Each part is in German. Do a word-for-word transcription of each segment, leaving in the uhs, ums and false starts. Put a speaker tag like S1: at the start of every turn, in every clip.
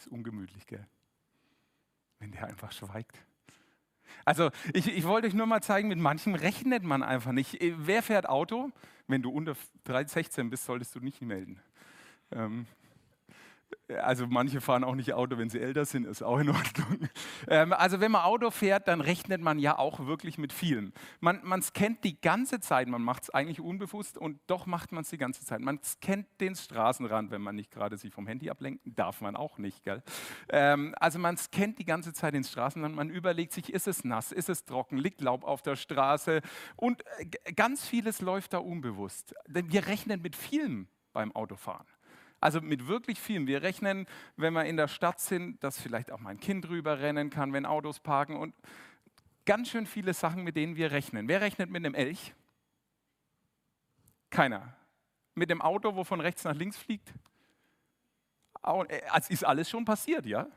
S1: ist ungemütlich, gell? Wenn der einfach schweigt. Also ich, ich wollte euch nur mal zeigen, mit manchem rechnet man einfach nicht. Äh, Wer fährt Auto? Wenn du unter sechzehn bist, solltest du nicht melden. Ähm, Also manche fahren auch nicht Auto, wenn sie älter sind, ist auch in Ordnung. Ähm, also wenn man Auto fährt, dann rechnet man ja auch wirklich mit vielem. Man scannt die ganze Zeit, man macht es eigentlich unbewusst und doch macht man es die ganze Zeit. Man scannt den Straßenrand, wenn man nicht gerade sich vom Handy ablenken, darf man auch nicht, gell? Ähm, also man scannt die ganze Zeit den Straßenrand, man überlegt sich, ist es nass, ist es trocken, liegt Laub auf der Straße und äh, g- ganz vieles läuft da unbewusst. Denn wir rechnen mit vielem beim Autofahren. Also mit wirklich vielem. Wir rechnen, wenn wir in der Stadt sind, dass vielleicht auch mein Kind rüberrennen kann, wenn Autos parken und ganz schön viele Sachen, mit denen wir rechnen. Wer rechnet mit einem Elch? Keiner. Mit dem Auto, wo von rechts nach links fliegt? Au- äh, Es ist alles schon passiert, ja?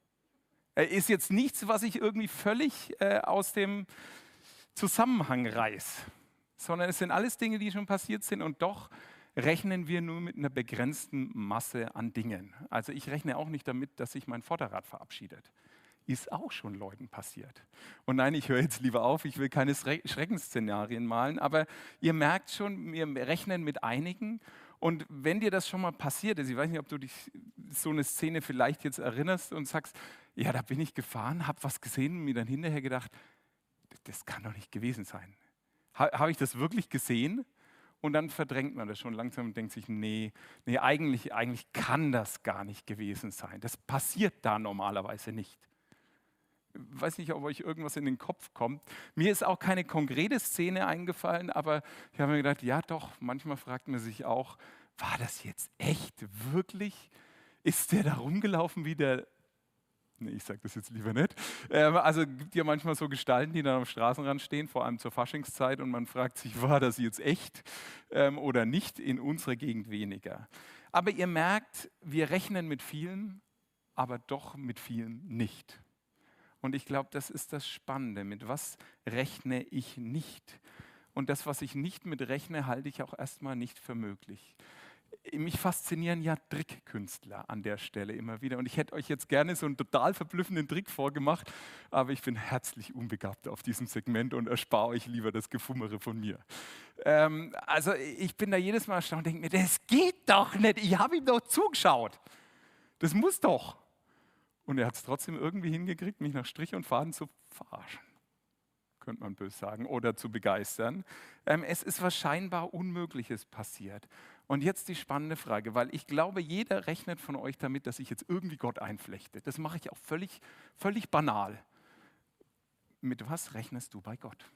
S1: Äh, Ist jetzt nichts, was ich irgendwie völlig äh, aus dem Zusammenhang reiß, sondern es sind alles Dinge, die schon passiert sind und doch rechnen wir nur mit einer begrenzten Masse an Dingen. Also ich rechne auch nicht damit, dass sich mein Vorderrad verabschiedet. Ist auch schon Leuten passiert. Und nein, ich höre jetzt lieber auf, ich will keine Schre- Schreckensszenarien malen, aber ihr merkt schon, wir rechnen mit einigen. Und wenn dir das schon mal passiert ist, ich weiß nicht, ob du dich so eine Szene vielleicht jetzt erinnerst und sagst, ja, da bin ich gefahren, habe was gesehen und mir dann hinterher gedacht, das kann doch nicht gewesen sein. Ha, habe ich das wirklich gesehen? Und dann verdrängt man das schon langsam und denkt sich, nee, nee, eigentlich, eigentlich kann das gar nicht gewesen sein. Das passiert da normalerweise nicht. Ich weiß nicht, ob euch irgendwas in den Kopf kommt. Mir ist auch keine konkrete Szene eingefallen, aber ich habe mir gedacht, ja doch, manchmal fragt man sich auch, war das jetzt echt, wirklich? Ist der da rumgelaufen wie der. Nee, ich sage das jetzt lieber nicht. Ähm, also gibt ja manchmal so Gestalten, die dann am Straßenrand stehen, vor allem zur Faschingszeit, und man fragt sich, war das jetzt echt ähm, oder nicht? In unserer Gegend weniger. Aber ihr merkt, wir rechnen mit vielen, aber doch mit vielen nicht. Und ich glaube, das ist das Spannende. Mit was rechne ich nicht? Und das, was ich nicht mit rechne, halte ich auch erstmal nicht für möglich. Mich faszinieren ja Trickkünstler an der Stelle immer wieder. Und ich hätte euch jetzt gerne so einen total verblüffenden Trick vorgemacht, aber ich bin herzlich unbegabt auf diesem Segment und erspare euch lieber das Gefummere von mir. Ähm, also ich bin da jedes Mal erstaunt und denke mir, das geht doch nicht, ich habe ihm doch zugeschaut. Das muss doch. Und er hat es trotzdem irgendwie hingekriegt, mich nach Strich und Faden zu verarschen, könnte man böse sagen, oder zu begeistern. Ähm, es ist was scheinbar Unmögliches passiert. Und jetzt die spannende Frage, weil ich glaube, jeder rechnet von euch damit, dass ich jetzt irgendwie Gott einflechte. Das mache ich auch völlig, völlig banal. Mit was rechnest du bei Gott?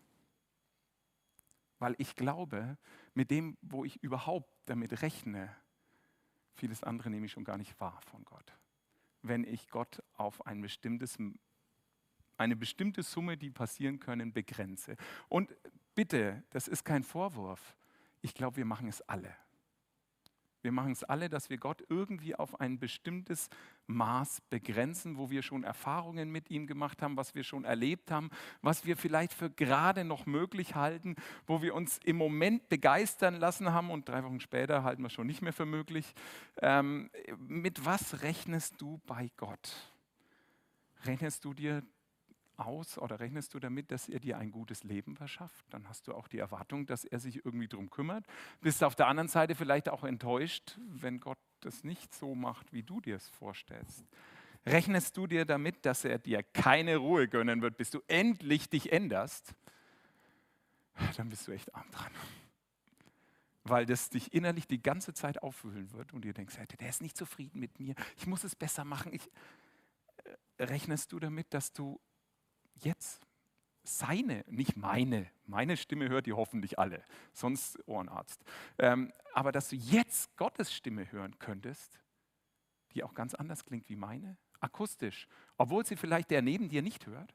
S1: Weil ich glaube, mit dem, wo ich überhaupt damit rechne, vieles andere nehme ich schon gar nicht wahr von Gott. Wenn ich Gott auf ein bestimmtes eine bestimmte Summe, die passieren können, begrenze. Und bitte, das ist kein Vorwurf. Ich glaube, wir machen es alle. Wir machen es alle, dass wir Gott irgendwie auf ein bestimmtes Maß begrenzen, wo wir schon Erfahrungen mit ihm gemacht haben, was wir schon erlebt haben, was wir vielleicht für gerade noch möglich halten, wo wir uns im Moment begeistern lassen haben und drei Wochen später halten wir es schon nicht mehr für möglich. Ähm, mit was rechnest du bei Gott? Rechnest du dir aus oder rechnest du damit, dass er dir ein gutes Leben verschafft? Dann hast du auch die Erwartung, dass er sich irgendwie darum kümmert. Bist auf der anderen Seite vielleicht auch enttäuscht, wenn Gott das nicht so macht, wie du dir es vorstellst. Rechnest du dir damit, dass er dir keine Ruhe gönnen wird, bis du endlich dich änderst? Dann bist du echt arm dran. Weil das dich innerlich die ganze Zeit aufwühlen wird und dir denkst, der ist nicht zufrieden mit mir, ich muss es besser machen. Ich, rechnest du damit, dass du jetzt seine, nicht meine, meine Stimme hört ihr hoffentlich alle, sonst Ohrenarzt. Ähm, aber dass du jetzt Gottes Stimme hören könntest, die auch ganz anders klingt wie meine, akustisch, obwohl sie vielleicht der neben dir nicht hört.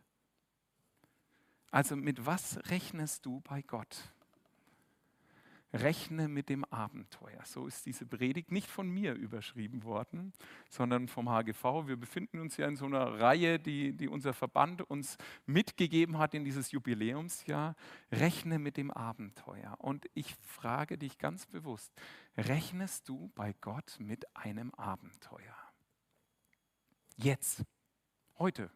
S1: Also mit was rechnest du bei Gott? Rechne mit dem Abenteuer. So ist diese Predigt nicht von mir überschrieben worden, sondern vom H G V. Wir befinden uns ja in so einer Reihe, die, die unser Verband uns mitgegeben hat in dieses Jubiläumsjahr. Rechne mit dem Abenteuer. Und ich frage dich ganz bewusst, rechnest du bei Gott mit einem Abenteuer? Jetzt, heute.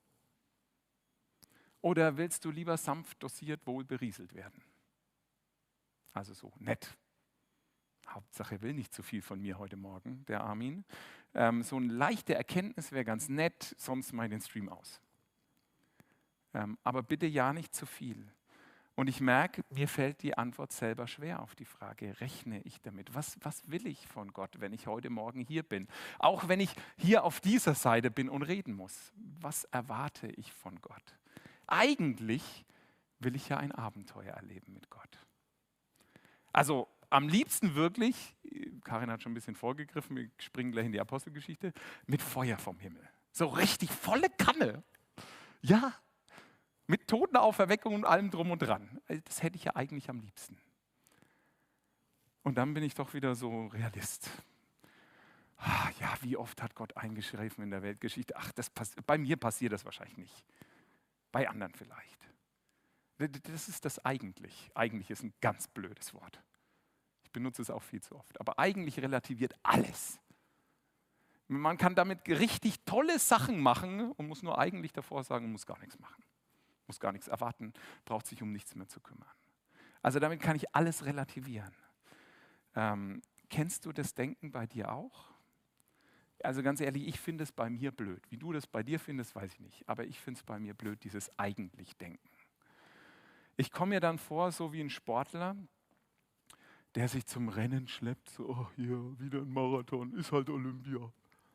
S1: Oder willst du lieber sanft dosiert wohl berieselt werden? Also so nett. Hauptsache, er will nicht zu viel von mir heute Morgen, der Armin. Ähm, so eine leichte Erkenntnis wäre ganz nett, sonst mache ich den Stream aus. Ähm, aber bitte ja nicht zu viel. Und ich merke, mir fällt die Antwort selber schwer auf die Frage, rechne ich damit? Was, was will ich von Gott, wenn ich heute Morgen hier bin? Auch wenn ich hier auf dieser Seite bin und reden muss. Was erwarte ich von Gott? Eigentlich will ich ja ein Abenteuer erleben mit Gott. Also am liebsten wirklich, Karin hat schon ein bisschen vorgegriffen, wir springen gleich in die Apostelgeschichte, mit Feuer vom Himmel. So richtig volle Kanne. Ja, mit Totenauferweckung und allem drum und dran. Das hätte ich ja eigentlich am liebsten. Und dann bin ich doch wieder so Realist. Ah, ja, wie oft hat Gott eingeschrieben in der Weltgeschichte? Ach, das bei mir passiert das wahrscheinlich nicht. Bei anderen vielleicht. Das ist das eigentlich. Eigentlich ist ein ganz blödes Wort. Ich benutze es auch viel zu oft. Aber eigentlich relativiert alles. Man kann damit richtig tolle Sachen machen und muss nur eigentlich davor sagen, muss gar nichts machen. Muss gar nichts erwarten, braucht sich um nichts mehr zu kümmern. Also damit kann ich alles relativieren. Ähm, kennst du das Denken bei dir auch? Also ganz ehrlich, ich finde es bei mir blöd. Wie du das bei dir findest, weiß ich nicht. Aber ich finde es bei mir blöd, dieses eigentlich Denken. Ich komme mir dann vor, so wie ein Sportler, der sich zum Rennen schleppt. So, oh, hier, wieder ein Marathon, ist halt Olympia.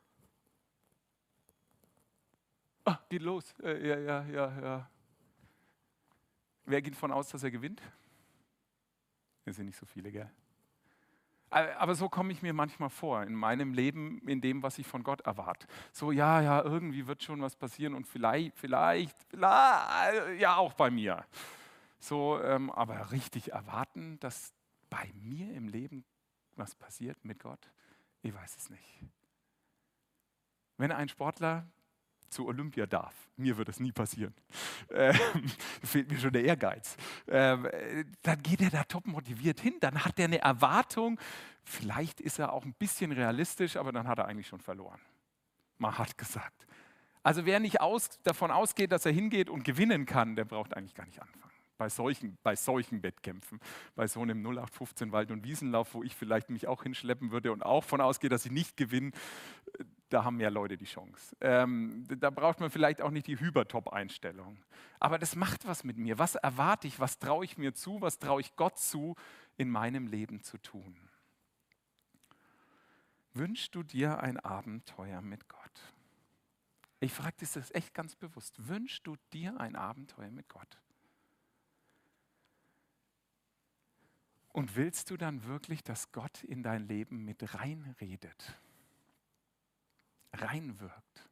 S1: Ah, geht los. Äh, ja, ja, ja, ja. Wer geht davon aus, dass er gewinnt? Es sind nicht so viele, gell? Aber so komme ich mir manchmal vor, in meinem Leben, in dem, was ich von Gott erwarte. So, ja, ja, irgendwie wird schon was passieren und vielleicht, vielleicht, vielleicht ja, auch bei mir. So, ähm, aber richtig erwarten, dass bei mir im Leben was passiert mit Gott, ich weiß es nicht. Wenn ein Sportler zu Olympia darf. Mir wird das nie passieren. Ähm, fehlt mir schon der Ehrgeiz. Ähm, dann geht er da top motiviert hin, dann hat er eine Erwartung, vielleicht ist er auch ein bisschen realistisch, aber dann hat er eigentlich schon verloren. Mal hart gesagt. Also wer nicht aus, davon ausgeht, dass er hingeht und gewinnen kann, der braucht eigentlich gar nicht anfangen. Bei solchen, bei solchen Wettkämpfen, bei so einem null acht fünfzehn Wald- und Wiesenlauf, wo ich vielleicht mich auch hinschleppen würde und auch von ausgehe, dass ich nicht gewinne, da haben mehr Leute die Chance. Ähm, da braucht man vielleicht auch nicht die Hypertop-Einstellung. Aber das macht was mit mir. Was erwarte ich? Was traue ich mir zu? Was traue ich Gott zu, in meinem Leben zu tun? Wünschst du dir ein Abenteuer mit Gott? Ich frage dich das echt ganz bewusst. Wünschst du dir ein Abenteuer mit Gott? Und willst du dann wirklich, dass Gott in dein Leben mit reinredet? Reinwirkt?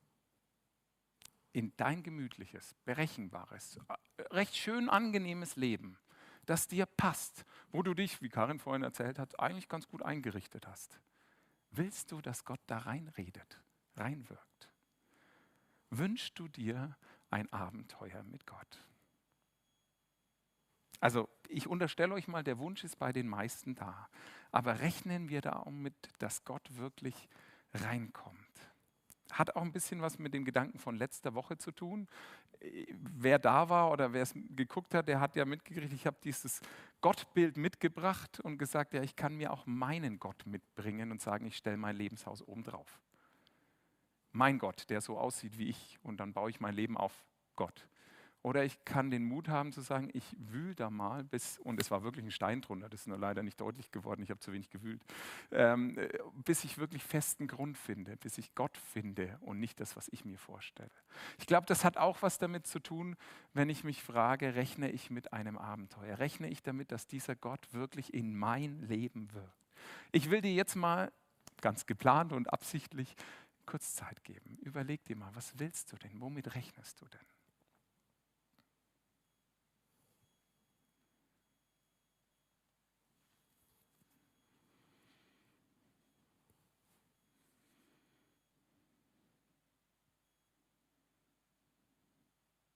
S1: In dein gemütliches, berechenbares, recht schön angenehmes Leben, das dir passt, wo du dich, wie Karin vorhin erzählt hat, eigentlich ganz gut eingerichtet hast. Willst du, dass Gott da reinredet, reinwirkt? Wünschst du dir ein Abenteuer mit Gott? Also ich unterstelle euch mal, der Wunsch ist bei den meisten da. Aber rechnen wir damit, dass Gott wirklich reinkommt? Hat auch ein bisschen was mit den Gedanken von letzter Woche zu tun. Wer da war oder wer es geguckt hat, der hat ja mitgekriegt, ich habe dieses Gottbild mitgebracht und gesagt, ja, ich kann mir auch meinen Gott mitbringen und sagen, ich stelle mein Lebenshaus oben drauf. Mein Gott, der so aussieht wie ich, und dann baue ich mein Leben auf Gott. Oder ich kann den Mut haben zu sagen, ich wühle da mal bis, und es war wirklich ein Stein drunter, das ist nur leider nicht deutlich geworden, ich habe zu wenig gewühlt, ähm, bis ich wirklich festen Grund finde, bis ich Gott finde und nicht das, was ich mir vorstelle. Ich glaube, das hat auch was damit zu tun, wenn ich mich frage, rechne ich mit einem Abenteuer? Rechne ich damit, dass dieser Gott wirklich in mein Leben wirkt? Ich will dir jetzt mal, ganz geplant und absichtlich, kurz Zeit geben. Überleg dir mal, was willst du denn? Womit rechnest du denn?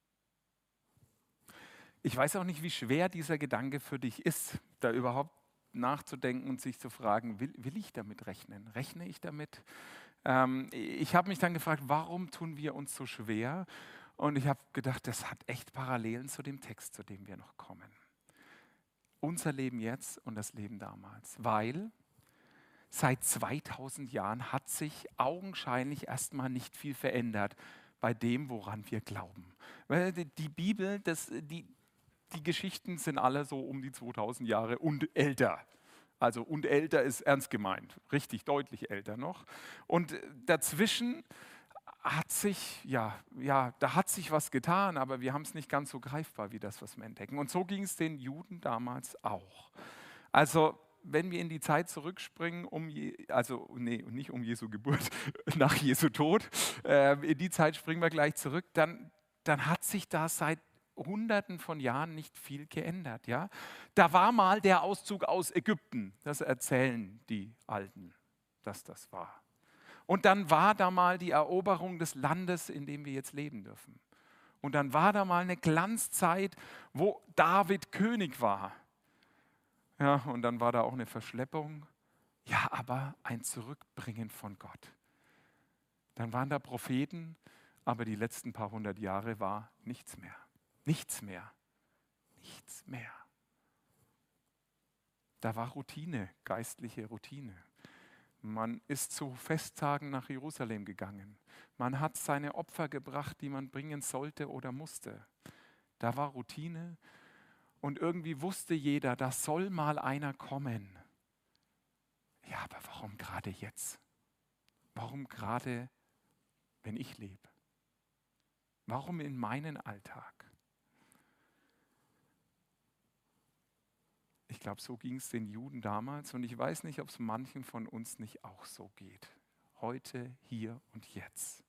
S1: Ich weiß auch nicht, wie schwer dieser Gedanke für dich ist, da überhaupt nachzudenken und sich zu fragen, will, will ich damit rechnen? Rechne ich damit? Ähm, ich habe mich dann gefragt, warum tun wir uns so schwer? Und ich habe gedacht, das hat echt Parallelen zu dem Text, zu dem wir noch kommen. Unser Leben jetzt und das Leben damals. Weil seit zweitausend Jahren hat sich augenscheinlich erstmal nicht viel verändert bei dem, woran wir glauben. Weil die die Bibel, das, die, die Geschichten sind alle so um die zweitausend Jahre und älter. Also und älter ist ernst gemeint, richtig deutlich älter noch. Und dazwischen hat sich, ja, ja, da hat sich was getan, aber wir haben es nicht ganz so greifbar wie das, was wir entdecken. Und so ging es den Juden damals auch. Also wenn wir in die Zeit zurückspringen, um Je, also nee, nicht um Jesu Geburt, nach Jesu Tod, äh, in die Zeit springen wir gleich zurück, dann, dann hat sich da seit Hunderten von Jahren nicht viel geändert. Ja? Da war mal der Auszug aus Ägypten, das erzählen die Alten, dass das war. Und dann war da mal die Eroberung des Landes, in dem wir jetzt leben dürfen. Und dann war da mal eine Glanzzeit, wo David König war. Ja, und dann war da auch eine Verschleppung. Ja, aber ein Zurückbringen von Gott. Dann waren da Propheten, aber die letzten paar hundert Jahre war nichts mehr. Nichts mehr. Nichts mehr. Da war Routine, geistliche Routine. Man ist zu Festtagen nach Jerusalem gegangen. Man hat seine Opfer gebracht, die man bringen sollte oder musste. Da war Routine und irgendwie wusste jeder, da soll mal einer kommen. Ja, aber warum gerade jetzt? Warum gerade, wenn ich lebe? Warum in meinen Alltag? Ich glaube, so ging es den Juden damals und ich weiß nicht, ob es manchen von uns nicht auch so geht. Heute, hier und jetzt.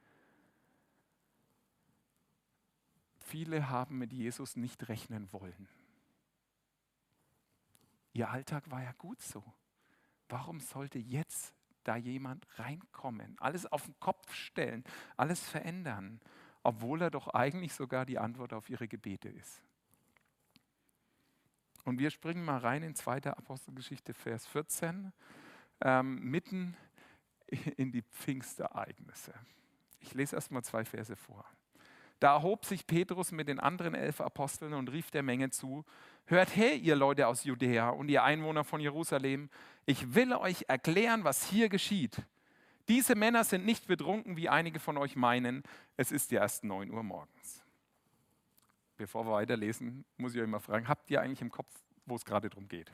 S1: Viele haben mit Jesus nicht rechnen wollen. Ihr Alltag war ja gut so. Warum sollte jetzt da jemand reinkommen, alles auf den Kopf stellen, alles verändern, obwohl er doch eigentlich sogar die Antwort auf ihre Gebete ist? Und wir springen mal rein in zweite Apostelgeschichte, Vers vierzehn, ähm, mitten in die Pfingstereignisse. Ich lese erst mal zwei Verse vor. Da erhob sich Petrus mit den anderen elf Aposteln und rief der Menge zu: Hört her, ihr Leute aus Judäa und ihr Einwohner von Jerusalem, ich will euch erklären, was hier geschieht. Diese Männer sind nicht betrunken, wie einige von euch meinen. Es ist ja erst neun Uhr morgens. Bevor wir weiterlesen, muss ich euch mal fragen, habt ihr eigentlich im Kopf, wo es gerade drum geht?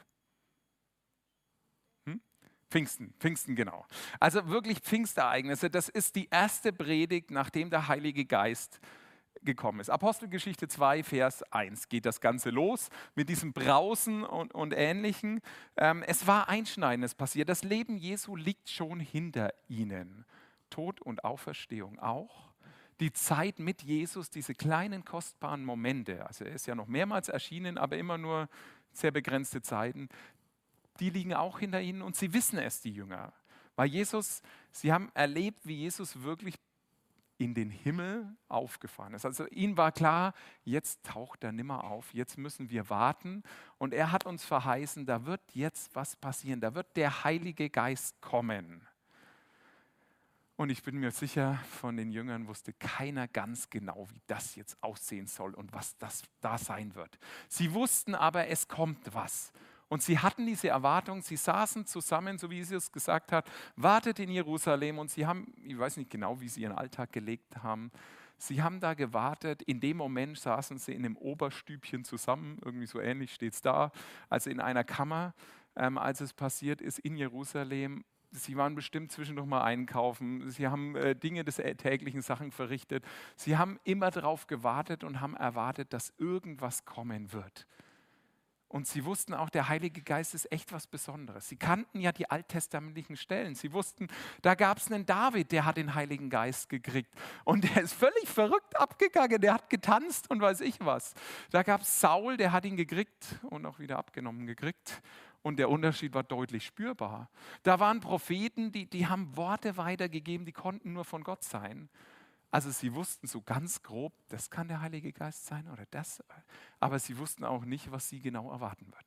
S1: Hm? Pfingsten, Pfingsten, genau. Also wirklich Pfingstereignisse, das ist die erste Predigt, nachdem der Heilige Geist gekommen ist. Apostelgeschichte zwei, Vers eins geht das Ganze los mit diesem Brausen und, und Ähnlichem. Ähm, es war Einschneidendes passiert. Das Leben Jesu liegt schon hinter ihnen. Tod und Auferstehung auch. Die Zeit mit Jesus, diese kleinen kostbaren Momente, also er ist ja noch mehrmals erschienen, aber immer nur sehr begrenzte Zeiten, die liegen auch hinter ihnen und sie wissen es, die Jünger. Weil Jesus, sie haben erlebt, wie Jesus wirklich in den Himmel aufgefahren ist. Also ihnen war klar, jetzt taucht er nimmer auf, jetzt müssen wir warten. Und er hat uns verheißen, da wird jetzt was passieren, da wird der Heilige Geist kommen. Und ich bin mir sicher, von den Jüngern wusste keiner ganz genau, wie das jetzt aussehen soll und was das da sein wird. Sie wussten aber, es kommt was. Und sie hatten diese Erwartung, sie saßen zusammen, so wie Jesus gesagt hat, wartet in Jerusalem und sie haben, ich weiß nicht genau, wie sie ihren Alltag gelegt haben, sie haben da gewartet, in dem Moment saßen sie in einem Oberstübchen zusammen, irgendwie so ähnlich steht es da, also in einer Kammer, ähm, als es passiert ist in Jerusalem. Sie waren bestimmt zwischendurch mal einkaufen, sie haben äh, Dinge des täglichen Sachen verrichtet, sie haben immer darauf gewartet und haben erwartet, dass irgendwas kommen wird. Und sie wussten auch, der Heilige Geist ist echt was Besonderes. Sie kannten ja die alttestamentlichen Stellen. Sie wussten, da gab es einen David, der hat den Heiligen Geist gekriegt. Und der ist völlig verrückt abgegangen. Der hat getanzt und weiß ich was. Da gab es Saul, der hat ihn gekriegt und auch wieder abgenommen gekriegt. Und der Unterschied war deutlich spürbar. Da waren Propheten, die, die haben Worte weitergegeben, die konnten nur von Gott sein. Also sie wussten so ganz grob, das kann der Heilige Geist sein oder das. Aber sie wussten auch nicht, was sie genau erwarten wird.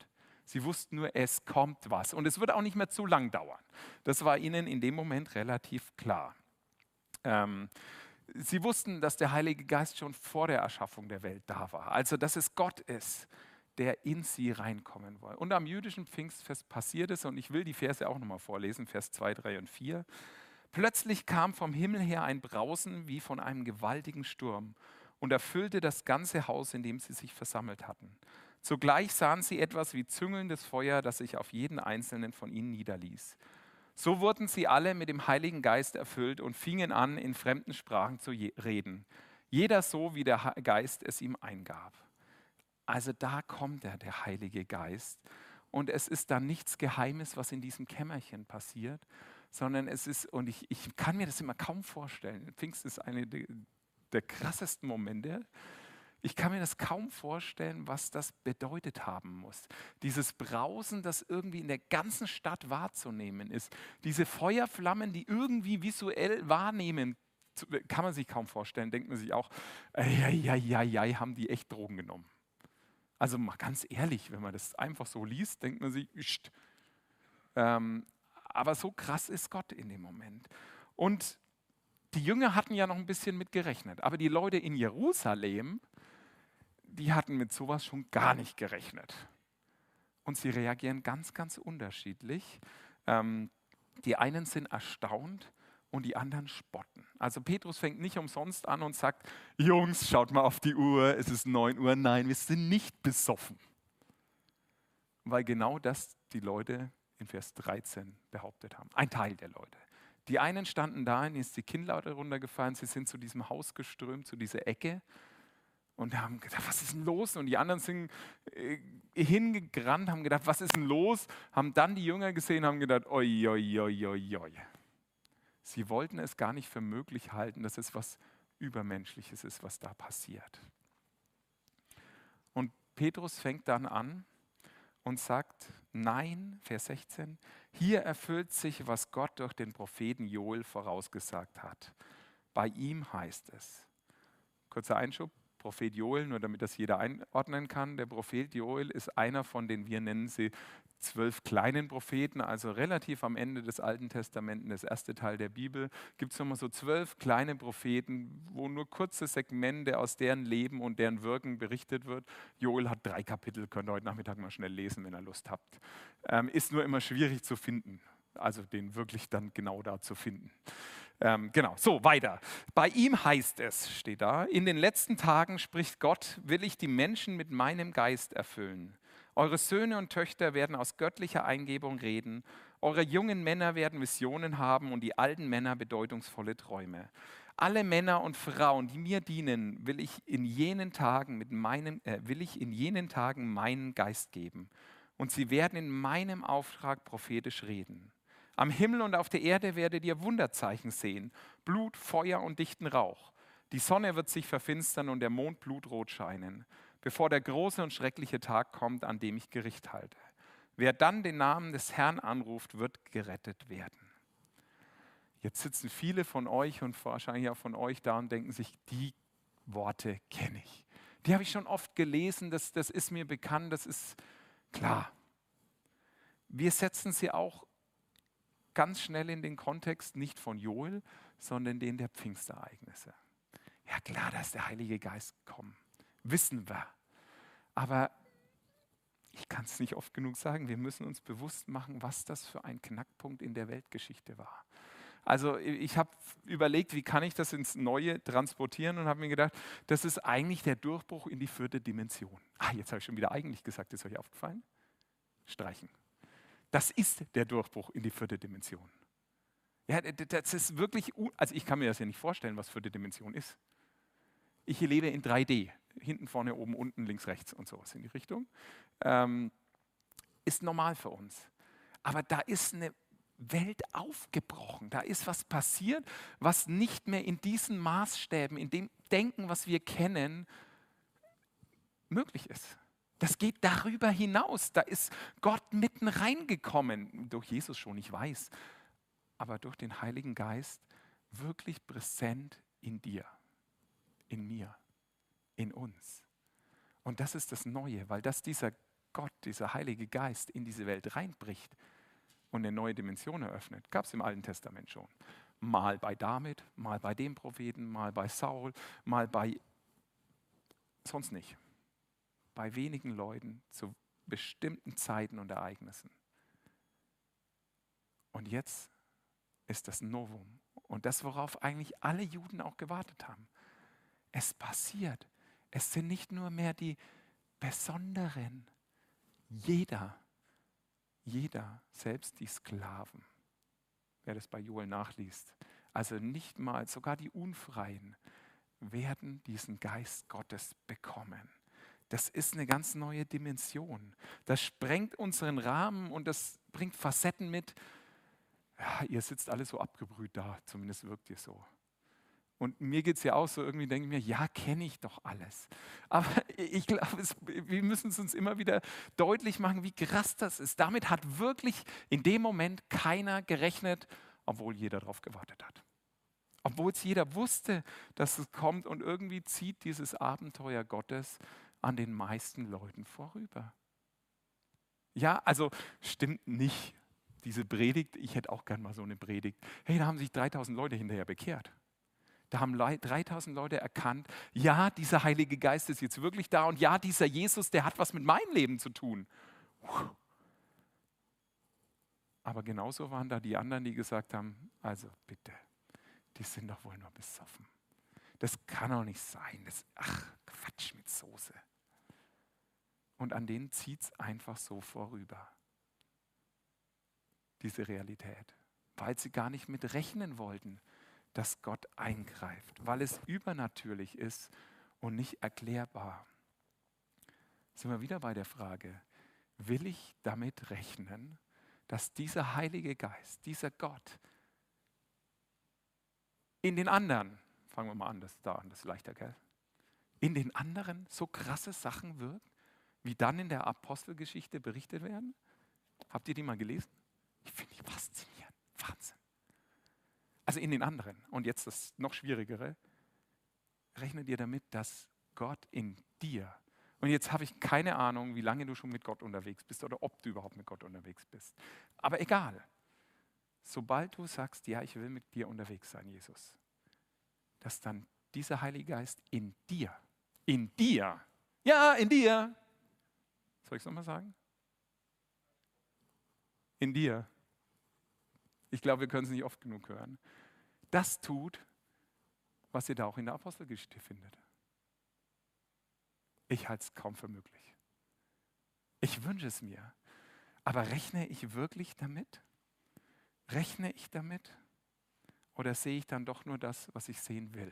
S1: Sie wussten nur, es kommt was. Und es wird auch nicht mehr zu lang dauern. Das war ihnen in dem Moment relativ klar. Ähm, sie wussten, dass der Heilige Geist schon vor der Erschaffung der Welt da war. Also, dass es Gott ist, der in sie reinkommen will. Und am jüdischen Pfingstfest passiert es, und ich will die Verse auch nochmal vorlesen, Vers zwei, drei und vier. Plötzlich kam vom Himmel her ein Brausen wie von einem gewaltigen Sturm und erfüllte das ganze Haus, in dem sie sich versammelt hatten. Zugleich sahen sie etwas wie züngelndes Feuer, das sich auf jeden einzelnen von ihnen niederließ. So wurden sie alle mit dem Heiligen Geist erfüllt und fingen an, in fremden Sprachen zu reden. Jeder so, wie der Geist es ihm eingab. Also da kommt er, der Heilige Geist. Und es ist dann nichts Geheimes, was in diesem Kämmerchen passiert, sondern es ist, und ich, ich kann mir das immer kaum vorstellen, Pfingst ist einer der, der krassesten Momente, ich kann mir das kaum vorstellen, was das bedeutet haben muss. Dieses Brausen, das irgendwie in der ganzen Stadt wahrzunehmen ist. Diese Feuerflammen, die irgendwie visuell wahrnehmen, kann man sich kaum vorstellen. Denkt man sich auch, ja, ja, ja, ja, haben die echt Drogen genommen. Also mal ganz ehrlich, wenn man das einfach so liest, denkt man sich, Pst. Ähm, aber so krass ist Gott in dem Moment. Und die Jünger hatten ja noch ein bisschen mit gerechnet, aber die Leute in Jerusalem, die hatten mit sowas schon gar nicht gerechnet. Und sie reagieren ganz, ganz unterschiedlich. Ähm, die einen sind erstaunt und die anderen spotten. Also Petrus fängt nicht umsonst an und sagt, Jungs, schaut mal auf die Uhr, es ist neun Uhr. Nein, wir sind nicht besoffen. Weil genau das die Leute in Vers dreizehn behauptet haben. Ein Teil der Leute. Die einen standen da, ihnen ist die Kinnlade runtergefallen, sie sind zu diesem Haus geströmt, zu dieser Ecke und haben gedacht, was ist denn los? Und die anderen sind äh, hingerannt, haben gedacht, was ist denn los? Haben dann die Jünger gesehen, haben gedacht, oi, oi, oi, oi, oi. Sie wollten es gar nicht für möglich halten, dass es was Übermenschliches ist, was da passiert. Und Petrus fängt dann an und sagt, nein, Vers sechzehn, hier erfüllt sich, was Gott durch den Propheten Joel vorausgesagt hat. Bei ihm heißt es. Kurzer Einschub, Prophet Joel, nur damit das jeder einordnen kann. Der Prophet Joel ist einer von den, wir nennen sie zwölf kleinen Propheten, also relativ am Ende des Alten Testaments, das erste Teil der Bibel, gibt es nochmal so zwölf kleine Propheten, wo nur kurze Segmente aus deren Leben und deren Wirken berichtet wird. Joel hat drei Kapitel, könnt ihr heute Nachmittag mal schnell lesen, wenn ihr Lust habt. Ähm, ist nur immer schwierig zu finden, also den wirklich dann genau da zu finden. Ähm, genau, so weiter. Bei ihm heißt es, steht da, in den letzten Tagen spricht Gott, will ich die Menschen mit meinem Geist erfüllen. Eure Söhne und Töchter werden aus göttlicher Eingebung reden, eure jungen Männer werden Visionen haben und die alten Männer bedeutungsvolle Träume. Alle Männer und Frauen, die mir dienen, will ich in jenen Tagen mit meinem, äh, will ich in jenen Tagen meinen Geist geben. Und sie werden in meinem Auftrag prophetisch reden. Am Himmel und auf der Erde werdet ihr Wunderzeichen sehen, Blut, Feuer und dichten Rauch. Die Sonne wird sich verfinstern und der Mond blutrot scheinen, bevor der große und schreckliche Tag kommt, an dem ich Gericht halte. Wer dann den Namen des Herrn anruft, wird gerettet werden. Jetzt sitzen viele von euch und wahrscheinlich auch von euch da und denken sich, die Worte kenne ich. Die habe ich schon oft gelesen, das, das ist mir bekannt, das ist klar. Wir setzen sie auch ganz schnell in den Kontext nicht von Joel, sondern den der Pfingstereignisse. Ja klar, dass der Heilige Geist kommt, wissen wir. Aber ich kann es nicht oft genug sagen, wir müssen uns bewusst machen, was das für ein Knackpunkt in der Weltgeschichte war. Also ich habe überlegt, wie kann ich das ins Neue transportieren und habe mir gedacht, das ist eigentlich der Durchbruch in die vierte Dimension. Ah, jetzt habe ich schon wieder eigentlich gesagt, ist euch aufgefallen? Streichen. Das ist der Durchbruch in die vierte Dimension. Ja, das ist wirklich, also ich kann mir das ja nicht vorstellen, was vierte Dimension ist. Ich lebe in drei D, hinten, vorne, oben, unten, links, rechts und sowas in die Richtung. Ähm, ist normal für uns. Aber da ist eine Welt aufgebrochen, da ist was passiert, was nicht mehr in diesen Maßstäben, in dem Denken, was wir kennen, möglich ist. Das geht darüber hinaus. Da ist Gott mitten reingekommen. Durch Jesus schon, ich weiß. Aber durch den Heiligen Geist wirklich präsent in dir, in mir, in uns. Und das ist das Neue, weil das dieser Gott, dieser Heilige Geist in diese Welt reinbricht und eine neue Dimension eröffnet. Gab es im Alten Testament schon. Mal bei David, mal bei dem Propheten, mal bei Saul, mal bei sonst nicht. Bei wenigen Leuten zu bestimmten Zeiten und Ereignissen. Und jetzt ist das Novum. Und das, worauf eigentlich alle Juden auch gewartet haben. Es passiert. Es sind nicht nur mehr die Besonderen. Jeder, jeder, selbst die Sklaven, wer das bei Joel nachliest, also nicht mal, sogar die Unfreien, werden diesen Geist Gottes bekommen. Das ist eine ganz neue Dimension. Das sprengt unseren Rahmen und das bringt Facetten mit. Ja, ihr sitzt alle so abgebrüht da, zumindest wirkt ihr so. Und mir geht es ja auch so, irgendwie denke ich mir, ja, kenne ich doch alles. Aber ich glaube, wir müssen es uns immer wieder deutlich machen, wie krass das ist. Damit hat wirklich in dem Moment keiner gerechnet, obwohl jeder darauf gewartet hat. Obwohl es jeder wusste, dass es kommt und irgendwie zieht dieses Abenteuer Gottes an den meisten Leuten vorüber. Ja, also stimmt nicht. Diese Predigt, ich hätte auch gern mal so eine Predigt. Hey, da haben sich dreitausend Leute hinterher bekehrt. Da haben dreitausend Leute erkannt, ja, dieser Heilige Geist ist jetzt wirklich da und ja, dieser Jesus, der hat was mit meinem Leben zu tun. Aber genauso waren da die anderen, die gesagt haben, also bitte, die sind doch wohl nur besoffen. Das kann doch nicht sein. Das, ach, Quatsch mit Soße. Und an denen zieht es einfach so vorüber. Diese Realität. Weil sie gar nicht mit rechnen wollten, dass Gott eingreift. Weil es übernatürlich ist und nicht erklärbar. Sind wir wieder bei der Frage, will ich damit rechnen, dass dieser Heilige Geist, dieser Gott in den anderen, fangen wir mal an, das da an, das ist leichter, gell? In den anderen so krasse Sachen wirkt, wie dann in der Apostelgeschichte berichtet werden? Habt ihr die mal gelesen? Ich finde die faszinierend. Wahnsinn. Also in den anderen. Und jetzt das noch Schwierigere. Rechne dir damit, dass Gott in dir, und jetzt habe ich keine Ahnung, wie lange du schon mit Gott unterwegs bist oder ob du überhaupt mit Gott unterwegs bist. Aber egal. Sobald du sagst, ja, ich will mit dir unterwegs sein, Jesus, dass dann dieser Heilige Geist in dir, in dir, ja, in dir, soll ich es nochmal sagen? In dir. Ich glaube, wir können es nicht oft genug hören. Das tut, was ihr da auch in der Apostelgeschichte findet. Ich halte es kaum für möglich. Ich wünsche es mir. Aber rechne ich wirklich damit? Rechne ich damit? Oder sehe ich dann doch nur das, was ich sehen will?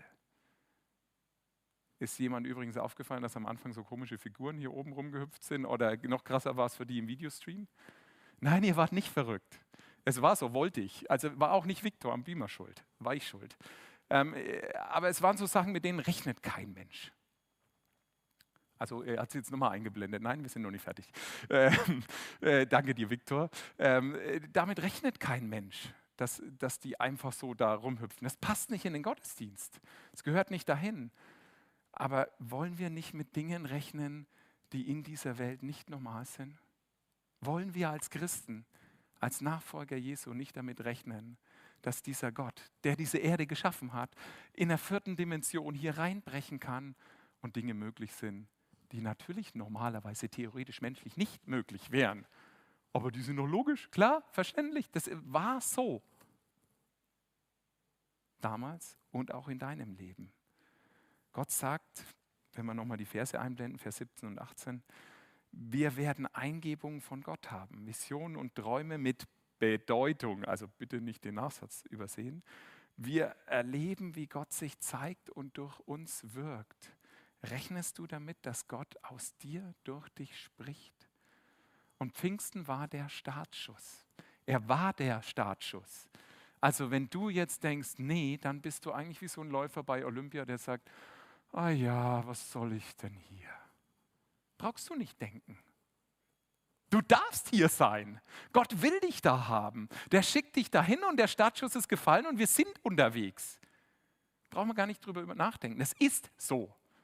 S1: Ist jemand übrigens aufgefallen, dass am Anfang so komische Figuren hier oben rumgehüpft sind? Oder noch krasser war es für die im Videostream? Nein, ihr wart nicht verrückt. Es war so, wollte ich. Also war auch nicht Viktor am Beamer schuld. War ich schuld. Ähm, aber es waren so Sachen, mit denen rechnet kein Mensch. Also er hat es jetzt nochmal eingeblendet. Nein, wir sind noch nicht fertig. Ähm, äh, danke dir, Viktor. Ähm, äh, damit rechnet kein Mensch, dass, dass die einfach so da rumhüpfen. Das passt nicht in den Gottesdienst. Es gehört nicht dahin. Aber wollen wir nicht mit Dingen rechnen, die in dieser Welt nicht normal sind? Wollen wir als Christen, als Nachfolger Jesu nicht damit rechnen, dass dieser Gott, der diese Erde geschaffen hat, in der vierten Dimension hier reinbrechen kann und Dinge möglich sind, die natürlich normalerweise theoretisch menschlich nicht möglich wären. Aber die sind doch logisch, klar, verständlich. Das war so. Damals und auch in deinem Leben. Gott sagt, wenn wir nochmal die Verse einblenden, Vers siebzehn und achtzehn, wir werden Eingebungen von Gott haben, Visionen und Träume mit Bedeutung, also bitte nicht den Nachsatz übersehen. Wir erleben, wie Gott sich zeigt und durch uns wirkt. Rechnest du damit, dass Gott aus dir durch dich spricht? Und Pfingsten war der Startschuss. Er war der Startschuss. Also wenn du jetzt denkst, nee, dann bist du eigentlich wie so ein Läufer bei Olympia, der sagt, ah ja, was soll ich denn hier? Brauchst du nicht denken. Du darfst hier sein. Gott will dich da haben. Der schickt dich dahin und der Startschuss ist gefallen und wir sind unterwegs. Brauchen wir gar nicht drüber nachdenken. Das ist so.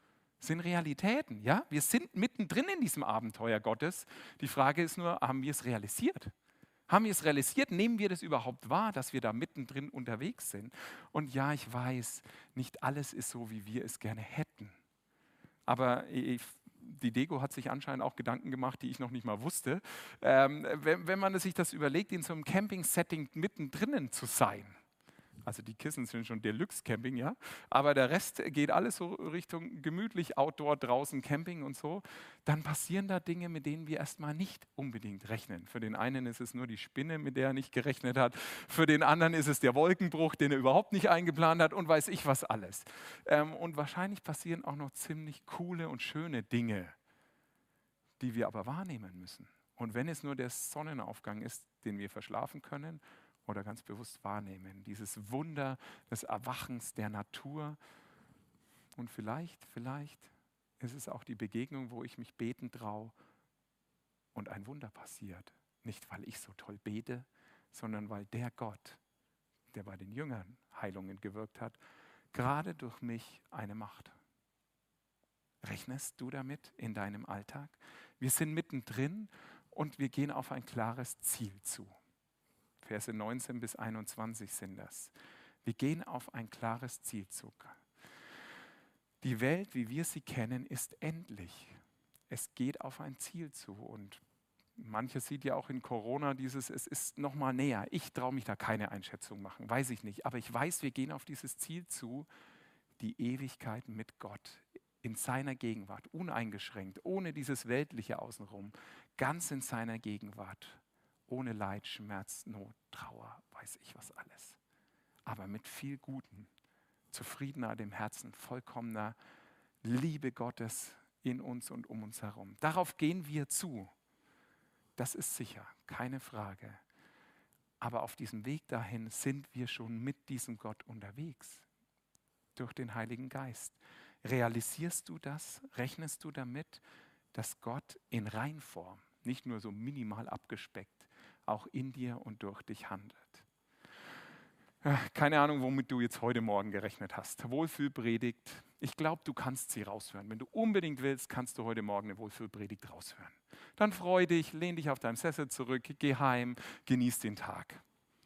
S1: sind Realitäten. Ja? Wir sind mittendrin in diesem Abenteuer Gottes. Die Frage ist nur, haben wir es realisiert? Haben wir es realisiert? Nehmen wir das überhaupt wahr, dass wir da mittendrin unterwegs sind? Und ja, ich weiß, nicht alles ist so, wie wir es gerne hätten. Aber ich, die Dego hat sich anscheinend auch Gedanken gemacht, die ich noch nicht mal wusste. Ähm, wenn, wenn man sich das überlegt, in so einem Camping-Setting mittendrin zu sein, also die Kissen sind schon Deluxe-Camping, ja, aber der Rest geht alles so Richtung gemütlich, Outdoor, draußen Camping und so, dann passieren da Dinge, mit denen wir erstmal nicht unbedingt rechnen. Für den einen ist es nur die Spinne, mit der er nicht gerechnet hat, für den anderen ist es der Wolkenbruch, den er überhaupt nicht eingeplant hat und weiß ich was alles. Ähm, und wahrscheinlich passieren auch noch ziemlich coole und schöne Dinge, die wir aber wahrnehmen müssen. Und wenn es nur der Sonnenaufgang ist, den wir verschlafen können, oder ganz bewusst wahrnehmen. Dieses Wunder des Erwachens der Natur. Und vielleicht, vielleicht ist es auch die Begegnung, wo ich mich beten traue und ein Wunder passiert. Nicht, weil ich so toll bete, sondern weil der Gott, der bei den Jüngern Heilungen gewirkt hat, gerade durch mich eine Macht. Rechnest du damit in deinem Alltag? Wir sind mittendrin und wir gehen auf ein klares Ziel zu. Verse neunzehn bis einundzwanzig sind das. Wir gehen auf ein klares Ziel zu. Die Welt, wie wir sie kennen, ist endlich. Es geht auf ein Ziel zu. Und manche sieht ja auch in Corona dieses, es ist noch mal näher. Ich traue mich da keine Einschätzung machen, weiß ich nicht. Aber ich weiß, wir gehen auf dieses Ziel zu, die Ewigkeit mit Gott, in seiner Gegenwart, uneingeschränkt, ohne dieses Weltliche außenrum, ganz in seiner Gegenwart. Ohne Leid, Schmerz, Not, Trauer, weiß ich was alles. Aber mit viel Guten, zufriedener dem Herzen, vollkommener Liebe Gottes in uns und um uns herum. Darauf gehen wir zu. Das ist sicher, keine Frage. Aber auf diesem Weg dahin sind wir schon mit diesem Gott unterwegs. Durch den Heiligen Geist. Realisierst du das? Rechnest du damit, dass Gott in Reinform, nicht nur so minimal abgespeckt, auch in dir und durch dich handelt? Ja, keine Ahnung, womit du jetzt heute Morgen gerechnet hast. Wohlfühlpredigt. Ich glaube, du kannst sie raushören. Wenn du unbedingt willst, kannst du heute Morgen eine Wohlfühlpredigt raushören. Dann freu dich, lehn dich auf deinem Sessel zurück, geh heim, genieß den Tag.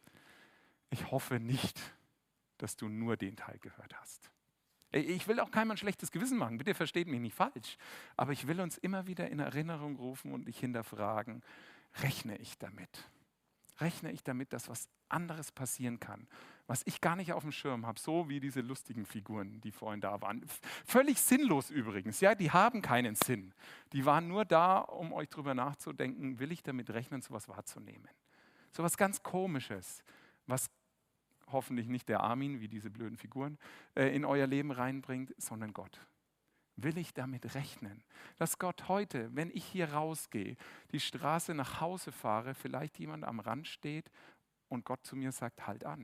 S1: Ich hoffe nicht, dass du nur den Teil gehört hast. Ich will auch keinem ein schlechtes Gewissen machen, bitte versteht mich nicht falsch. Aber ich will uns immer wieder in Erinnerung rufen und dich hinterfragen, rechne ich damit? Rechne ich damit, dass was anderes passieren kann, was ich gar nicht auf dem Schirm habe, so wie diese lustigen Figuren, die vorhin da waren. Völlig sinnlos übrigens, ja, die haben keinen Sinn. Die waren nur da, um euch drüber nachzudenken, will ich damit rechnen, sowas wahrzunehmen. Sowas ganz Komisches, was hoffentlich nicht der Armin, wie diese blöden Figuren, äh, in euer Leben reinbringt, sondern Gott. Will ich damit rechnen, dass Gott heute, wenn ich hier rausgehe, die Straße nach Hause fahre, vielleicht jemand am Rand steht und Gott zu mir sagt, halt an.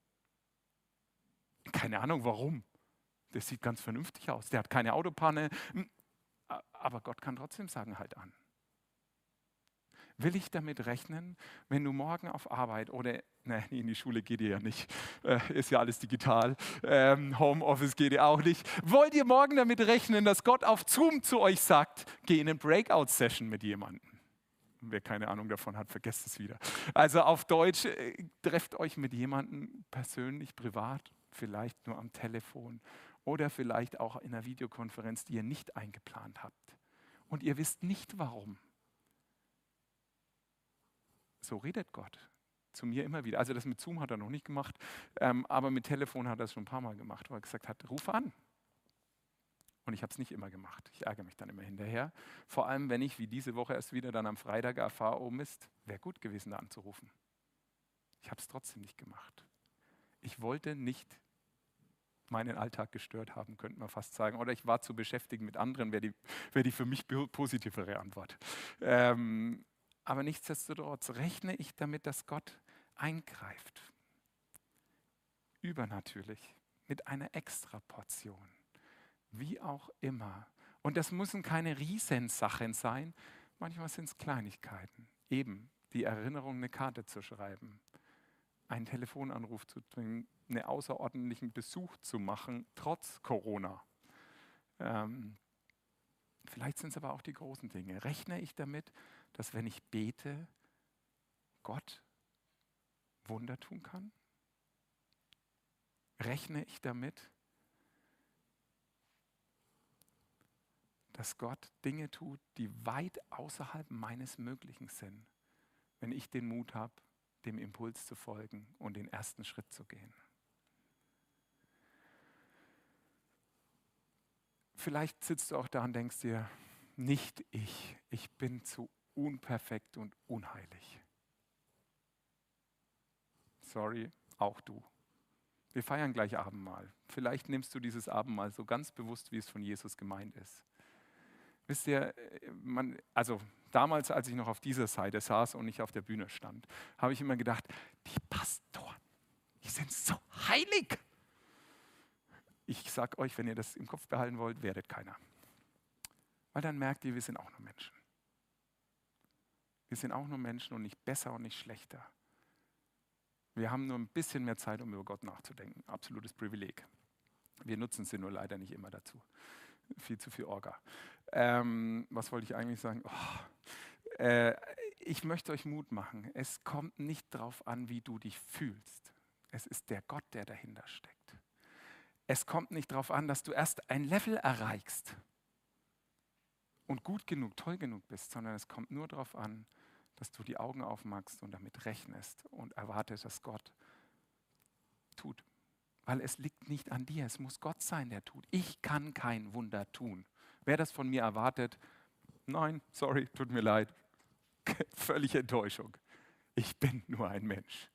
S1: Keine Ahnung warum. Der sieht ganz vernünftig aus, der hat keine Autopanne, aber Gott kann trotzdem sagen, halt an. Will ich damit rechnen, wenn du morgen auf Arbeit oder, ne, in die Schule geht ihr ja nicht, äh, ist ja alles digital, ähm, Homeoffice geht ihr auch nicht. Wollt ihr morgen damit rechnen, dass Gott auf Zoom zu euch sagt, geh in eine Breakout-Session mit jemandem? Wer keine Ahnung davon hat, vergesst es wieder. Also auf Deutsch, äh, trefft euch mit jemandem persönlich, privat, vielleicht nur am Telefon oder vielleicht auch in einer Videokonferenz, die ihr nicht eingeplant habt. Und ihr wisst nicht warum. So redet Gott zu mir immer wieder. Also das mit Zoom hat er noch nicht gemacht, ähm, aber mit Telefon hat er es schon ein paar Mal gemacht, wo er gesagt hat, rufe an. Und ich habe es nicht immer gemacht. Ich ärgere mich dann immer hinterher. Vor allem, wenn ich, wie diese Woche erst wieder, dann am Freitag erfahre, oh Mist, wäre gut gewesen, da anzurufen. Ich habe es trotzdem nicht gemacht. Ich wollte nicht meinen Alltag gestört haben, könnte man fast sagen. Oder ich war zu beschäftigt mit anderen, wäre die, wär die für mich positivere Antwort. Ähm, Aber nichtsdestotrotz rechne ich damit, dass Gott eingreift. Übernatürlich, mit einer Extraportion. Wie auch immer. Und das müssen keine Riesensachen sein. Manchmal sind es Kleinigkeiten. Eben die Erinnerung, eine Karte zu schreiben, einen Telefonanruf zu bringen, einen außerordentlichen Besuch zu machen, trotz Corona. Ähm, Vielleicht sind es aber auch die großen Dinge. Rechne ich damit, dass wenn ich bete, Gott Wunder tun kann? Rechne ich damit, dass Gott Dinge tut, die weit außerhalb meines Möglichen sind, wenn ich den Mut habe, dem Impuls zu folgen und den ersten Schritt zu gehen? Vielleicht sitzt du auch da und denkst dir, nicht ich, ich bin zu unperfekt und unheilig. Sorry, auch du. Wir feiern gleich Abendmahl. Vielleicht nimmst du dieses Abendmahl so ganz bewusst, wie es von Jesus gemeint ist. Wisst ihr, man, also damals, als ich noch auf dieser Seite saß und nicht auf der Bühne stand, habe ich immer gedacht, die Pastoren, die sind so heilig. Ich sage euch, wenn ihr das im Kopf behalten wollt, werdet keiner. Weil dann merkt ihr, wir sind auch nur Menschen. Wir sind auch nur Menschen und nicht besser und nicht schlechter. Wir haben nur ein bisschen mehr Zeit, um über Gott nachzudenken. Absolutes Privileg. Wir nutzen sie nur leider nicht immer dazu. Viel zu viel Orga. Ähm, was wollte ich eigentlich sagen? Oh, äh, ich möchte euch Mut machen. Es kommt nicht darauf an, wie du dich fühlst. Es ist der Gott, der dahinter steckt. Es kommt nicht darauf an, dass du erst ein Level erreichst und gut genug, toll genug bist, sondern es kommt nur darauf an, dass du die Augen aufmachst und damit rechnest und erwartest, dass Gott tut. Weil es liegt nicht an dir, es muss Gott sein, der tut. Ich kann kein Wunder tun. Wer das von mir erwartet, nein, sorry, tut mir leid, völlige Enttäuschung. Ich bin nur ein Mensch.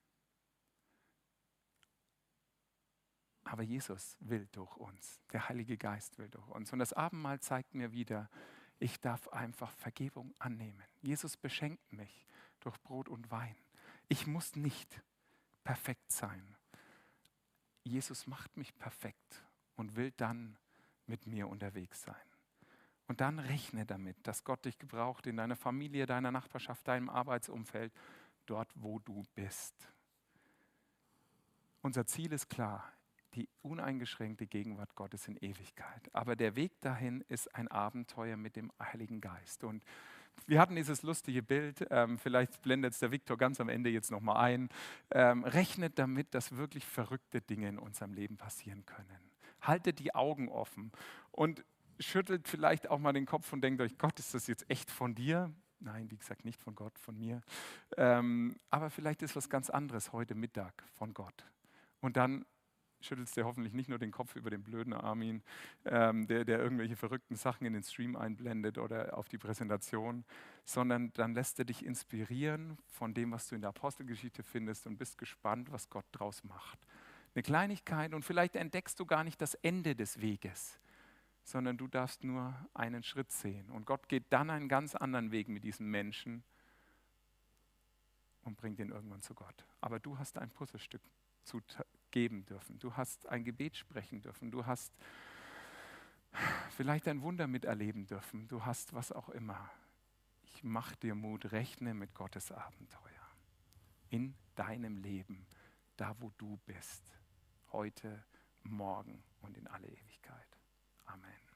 S1: Aber Jesus will durch uns, der Heilige Geist will durch uns. Und das Abendmahl zeigt mir wieder, ich darf einfach Vergebung annehmen. Jesus beschenkt mich durch Brot und Wein. Ich muss nicht perfekt sein. Jesus macht mich perfekt und will dann mit mir unterwegs sein. Und dann rechne damit, dass Gott dich gebraucht in deiner Familie, deiner Nachbarschaft, deinem Arbeitsumfeld, dort, wo du bist. Unser Ziel ist klar. Die uneingeschränkte Gegenwart Gottes in Ewigkeit. Aber der Weg dahin ist ein Abenteuer mit dem Heiligen Geist. Und wir hatten dieses lustige Bild, ähm, vielleicht blendet es der Viktor ganz am Ende jetzt nochmal ein. Ähm, rechnet damit, dass wirklich verrückte Dinge in unserem Leben passieren können. Haltet die Augen offen und schüttelt vielleicht auch mal den Kopf und denkt euch, Gott, ist das jetzt echt von dir? Nein, wie gesagt, nicht von Gott, von mir. Ähm, aber vielleicht ist was ganz anderes heute Mittag von Gott. Und dann schüttelst dir hoffentlich nicht nur den Kopf über den blöden Armin, ähm, der, der irgendwelche verrückten Sachen in den Stream einblendet oder auf die Präsentation, sondern dann lässt er dich inspirieren von dem, was du in der Apostelgeschichte findest und bist gespannt, was Gott draus macht. Eine Kleinigkeit und vielleicht entdeckst du gar nicht das Ende des Weges, sondern du darfst nur einen Schritt sehen. Und Gott geht dann einen ganz anderen Weg mit diesem Menschen und bringt ihn irgendwann zu Gott. Aber du hast ein Puzzlestück zu geben dürfen. Du hast ein Gebet sprechen dürfen. Du hast vielleicht ein Wunder miterleben dürfen. Du hast was auch immer. Ich mache dir Mut, rechne mit Gottes Abenteuer in deinem Leben, da wo du bist, heute, morgen und in alle Ewigkeit. Amen.